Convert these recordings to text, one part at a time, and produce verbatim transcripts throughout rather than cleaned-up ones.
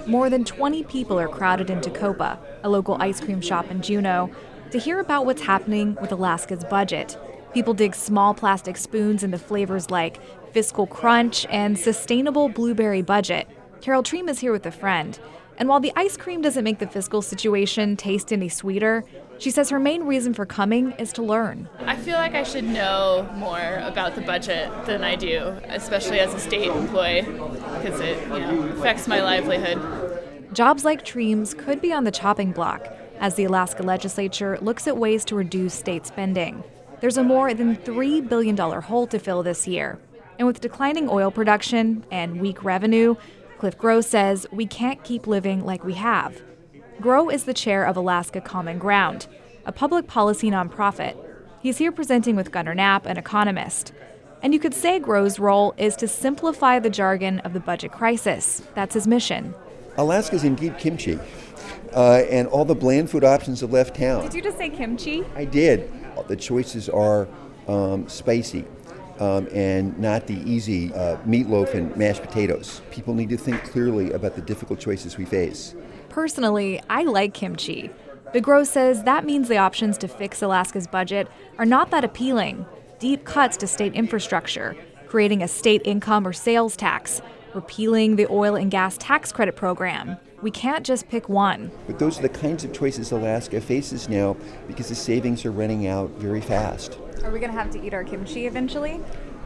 more than twenty people are crowded into Copa, a local ice cream shop in Juneau, to hear about what's happening with Alaska's budget. People dig small plastic spoons into flavors like Fiscal Crunch and Sustainable Blueberry Budget. Carol Treem is here with a friend. And while the ice cream doesn't make the fiscal situation taste any sweeter, she says her main reason for coming is to learn. I feel like I should know more about the budget than I do, especially as a state employee, because it, you know, affects my livelihood. Jobs like Treem's could be on the chopping block as the Alaska legislature looks at ways to reduce state spending. There's a more than three billion dollars hole to fill this year. And with declining oil production and weak revenue, Cliff Groh says we can't keep living like we have. Groh is the chair of Alaska Common Ground, a public policy nonprofit. He's here presenting with Gunnar Knapp, an economist. And you could say Groh's role is to simplify the jargon of the budget crisis. That's his mission. Alaska's indeed kimchi, uh, and all the bland food options have left town. Did you just say kimchi? I did. The choices are um, spicy. Um, and not the easy uh, meatloaf and mashed potatoes. People need to think clearly about the difficult choices we face. Personally, I like kimchi. But Groh says that means the options to fix Alaska's budget are not that appealing. Deep cuts to state infrastructure, creating a state income or sales tax, repealing the oil and gas tax credit program. We can't just pick one. But those are the kinds of choices Alaska faces now because the savings are running out very fast. Are we going to have to eat our kimchi eventually?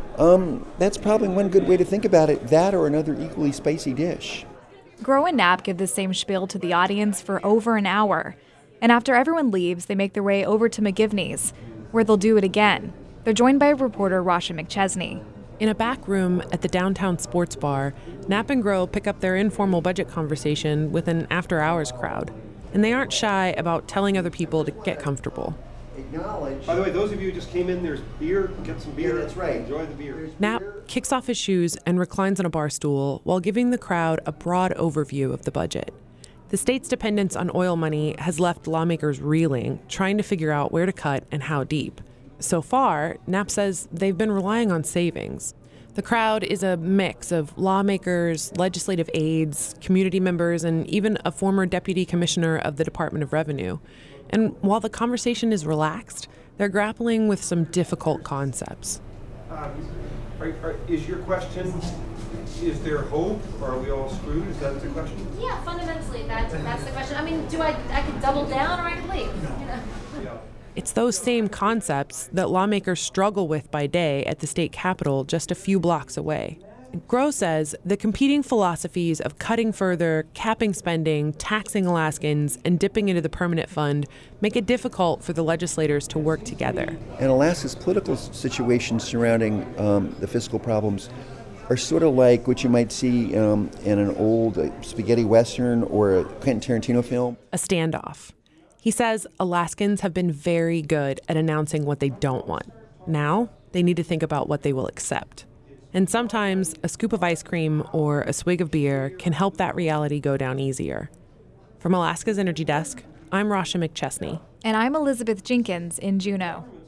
Um, that's probably one good way to think about it. That or another equally spicy dish. Groh and Knapp give the same spiel to the audience for over an hour. And after everyone leaves, they make their way over to McGivney's, where they'll do it again. They're joined by reporter Rasha McChesney. In a back room at the downtown sports bar, Knapp and Groh pick up their informal budget conversation with an after-hours crowd. And they aren't shy about telling other people to get comfortable. Acknowledge. By the way, those of you who just came in, there's beer. Get some beer. Yeah, that's right. Enjoy the beer. Knapp kicks off his shoes and reclines on a bar stool while giving the crowd a broad overview of the budget. The state's dependence on oil money has left lawmakers reeling, trying to figure out where to cut and how deep. So far, Knapp says they've been relying on savings. The crowd is a mix of lawmakers, legislative aides, community members, and even a former deputy commissioner of the Department of Revenue. And while the conversation is relaxed, they're grappling with some difficult concepts. Um, are, are, is your question, is there hope, or are we all screwed? Is that the question? Yeah, fundamentally, that's, that's the question. I mean, do I, I could double down or I could leave? You know? Yeah. It's those same concepts that lawmakers struggle with by day at the state capitol just a few blocks away. Groh says the competing philosophies of cutting further, capping spending, taxing Alaskans, and dipping into the permanent fund make it difficult for the legislators to work together. And Alaska's political situation surrounding um, the fiscal problems are sort of like what you might see um, in an old uh, spaghetti western or a Quentin Tarantino film. A standoff. He says Alaskans have been very good at announcing what they don't want. Now, they need to think about what they will accept. And sometimes a scoop of ice cream or a swig of beer can help that reality go down easier. From Alaska's Energy Desk, I'm Rasha McChesney. And I'm Elizabeth Jenkins in Juneau.